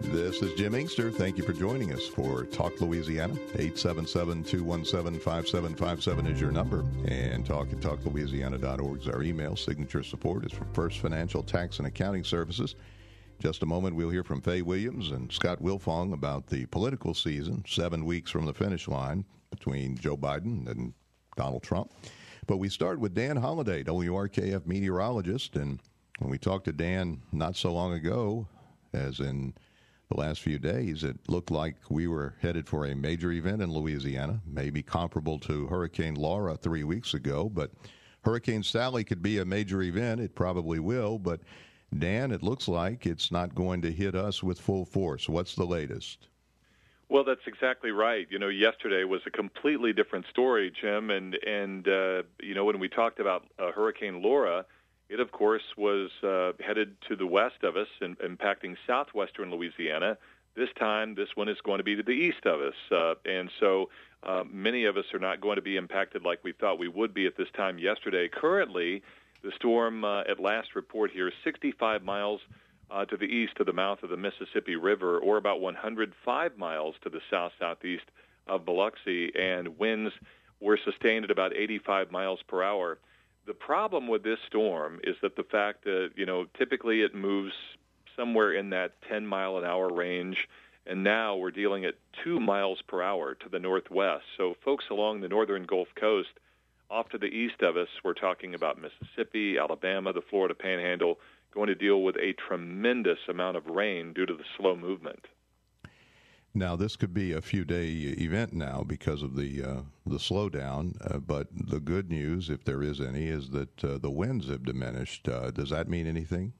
This is Jim Inkster. Thank you for joining us for Talk Louisiana. 877-217-5757 is your number. And talk at talklouisiana.org is our email. Signature support is from First Financial Tax and Accounting Services. Just a moment, we'll hear from Faye Williams and Scott Wilfong about the political season, 7 weeks from the finish line between Joe Biden and Donald Trump. But we start with Dan Holliday, WRKF meteorologist. And when we talked to Dan not so long ago, as in the last few days, it looked like we were headed for a major event in Louisiana, maybe comparable to Hurricane Laura 3 weeks ago. But Hurricane Sally could be a major event. It probably will. But, Dan, it looks like it's not going to hit us with full force. What's the latest? Well, that's exactly right. Yesterday was a completely different story, Jim. And when we talked about Hurricane Laura, it, of course, was headed to the west of us and impacting southwestern Louisiana. This time, this one is going to be to the east of us. And so many of us are not going to be impacted like we thought we would be at this time yesterday. Currently, the storm, at last report here, is 65 miles to the east of the mouth of the Mississippi River, or about 105 miles to the south-southeast of Biloxi, and winds were sustained at about 85 miles per hour. The problem with this storm is that the fact that, typically it moves somewhere in that 10-mile-an-hour range, and now we're dealing at 2 miles per hour to the northwest. So folks along the northern Gulf Coast, off to the east of us, we're talking about Mississippi, Alabama, the Florida Panhandle, going to deal with a tremendous amount of rain due to the slow movement. Now, this could be a few-day event now because of the slowdown, but the good news, if there is any, is that the winds have diminished. Does that mean anything?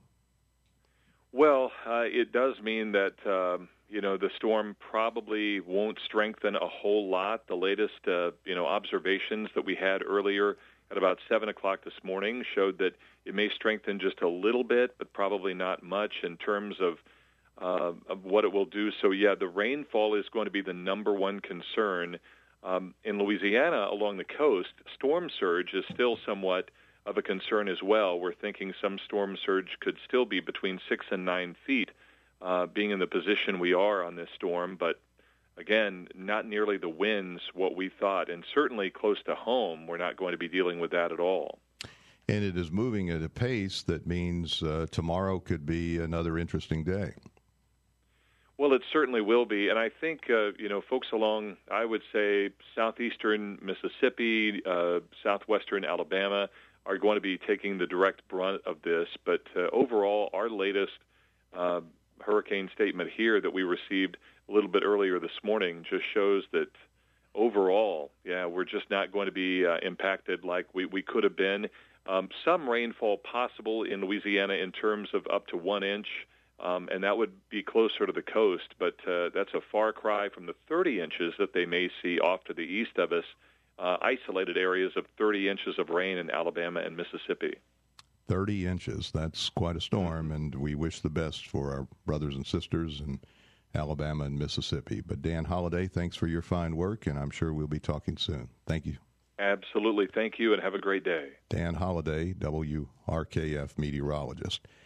Well, it does mean that, the storm probably won't strengthen a whole lot. The latest, observations that we had earlier at about 7 o'clock this morning showed that it may strengthen just a little bit, but probably not much in terms of what it will do. So, the rainfall is going to be the number one concern. In Louisiana, along the coast, storm surge is still somewhat of a concern as well. We're thinking some storm surge could still be between 6 and 9 feet, being in the position we are on this storm. But, again, not nearly the winds what we thought. And certainly close to home, we're not going to be dealing with that at all. And it is moving at a pace that means tomorrow could be another interesting day. Well, it certainly will be. And I think, folks along, I would say, southeastern Mississippi, southwestern Alabama are going to be taking the direct brunt of this. But overall, our latest hurricane statement here that we received a little bit earlier this morning just shows that overall, we're just not going to be impacted like we could have been. Some rainfall possible in Louisiana in terms of up to 1 inch. And that would be closer to the coast, but that's a far cry from the 30 inches that they may see off to the east of us, isolated areas of 30 inches of rain in Alabama and Mississippi. 30 inches, that's quite a storm, and we wish the best for our brothers and sisters in Alabama and Mississippi. But Dan Holliday, thanks for your fine work, and I'm sure we'll be talking soon. Thank you. Absolutely. Thank you, and have a great day. Dan Holliday, WRKF meteorologist.